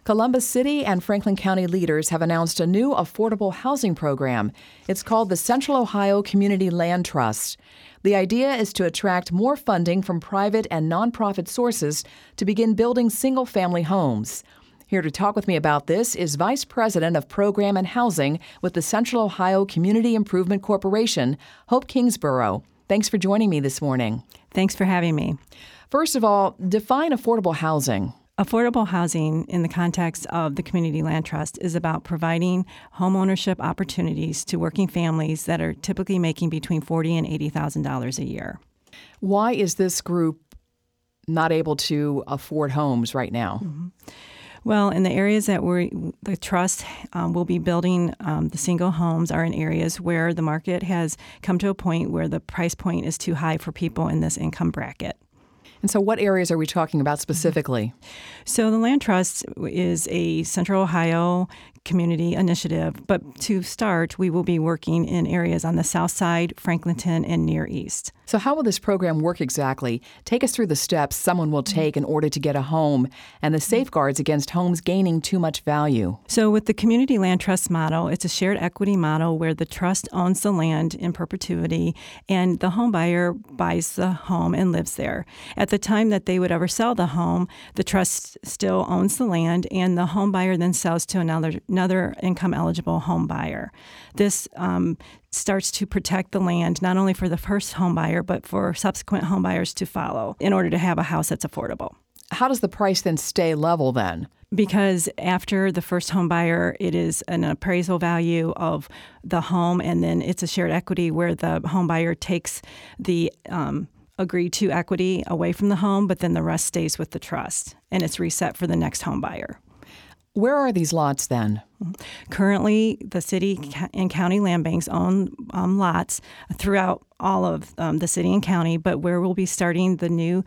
Columbus City and Franklin County leaders have announced a new affordable housing program. It's called the Central Ohio Community Land Trust. The idea is to attract more funding from private and nonprofit sources to begin building single-family homes. Here to talk with me about this is Vice President of Program and Housing with the Central Ohio Community Improvement Corporation, Hope Kingsborough. Thanks for joining me this morning. Thanks for having me. First of all, define affordable housing. Affordable housing in the context of the Community Land Trust is about providing homeownership opportunities to working families that are typically making between $40,000 and $80,000 a year. Why is this group not able to afford homes right now? Well, in the areas that the trust will be building the single homes are in areas where the market has come to a point where the price point is too high for people in this income bracket. And so what areas are we talking about specifically? So the Land Trust is a Central Ohio community initiative, but to start, we will be working in areas on the south side, Franklinton, and Near East. So how will this program work exactly? Take us through the steps someone will take in order to get a home and the safeguards against homes gaining too much value. So with the Community Land Trust model, it's a shared equity model where the trust owns the land in perpetuity and the home buyer buys the home and lives there. At the time that they would ever sell the home, the trust still owns the land and the home buyer then sells to another income-eligible home buyer. This starts to protect the land not only for the first home buyer, but for subsequent home buyers to follow in order to have a house that's affordable. How does the price then stay level then? Because after the first home buyer, it is an appraisal value of the home, and then it's a shared equity where the home buyer takes the agreed to equity away from the home, but then the rest stays with the trust, and it's reset for the next home buyer. Where are these lots then? Currently, the city and county land banks own lots throughout all of the city and county, but where we'll be starting the new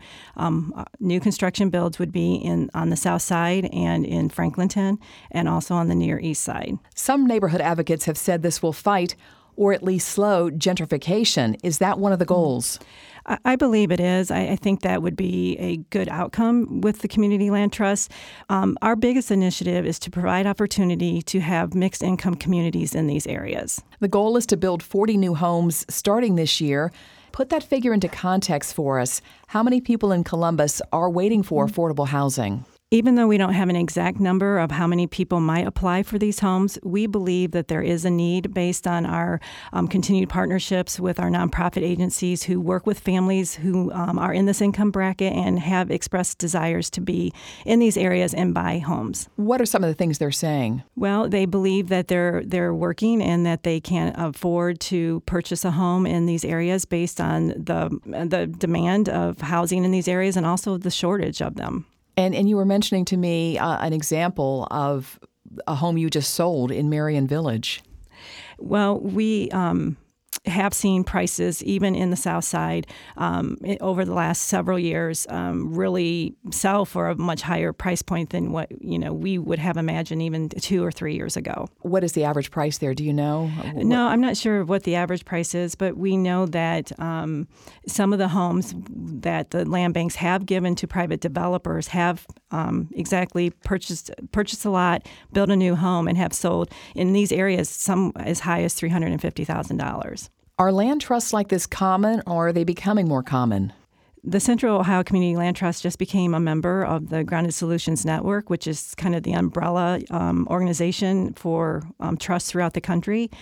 construction builds would be on the south side and in Franklinton and also on the Near East side. Some neighborhood advocates have said this will fight or at least slow gentrification. Is that one of the goals? I believe it is. I think that would be a good outcome with the Community Land Trust. Our biggest initiative is to provide opportunity to have mixed income communities in these areas. The goal is to build 40 new homes starting this year. Put that figure into context for us. How many people in Columbus are waiting for affordable housing? Even though we don't have an exact number of how many people might apply for these homes, we believe that there is a need based on our continued partnerships with our nonprofit agencies who work with families who are in this income bracket and have expressed desires to be in these areas and buy homes. What are some of the things they're saying? Well, they believe that they're working and that they can't afford to purchase a home in these areas based on the demand of housing in these areas and also the shortage of them. And you were mentioning to me an example of a home you just sold in Marion Village. Well, we have seen prices, even in the South Side, over the last several years, really sell for a much higher price point than what we would have imagined even 2 or 3 years ago. What is the average price there? Do you know? No, I'm not sure what the average price is, but we know that some of the homes that the land banks have given to private developers have exactly purchased a lot, built a new home, and have sold in these areas some as high as $350,000. Are land trusts like this common, or are they becoming more common? The Central Ohio Community Land Trust just became a member of the Grounded Solutions Network, which is kind of the umbrella organization for trusts throughout the country.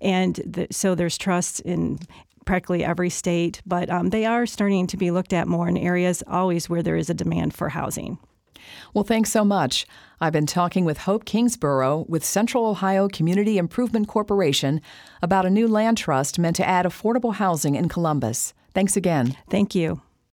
And so there's trusts in practically every state, but they are starting to be looked at more in areas always where there is a demand for housing. Well, thanks so much. I've been talking with Hope Kingsborough with Central Ohio Community Improvement Corporation about a new land trust meant to add affordable housing in Columbus. Thanks again. Thank you.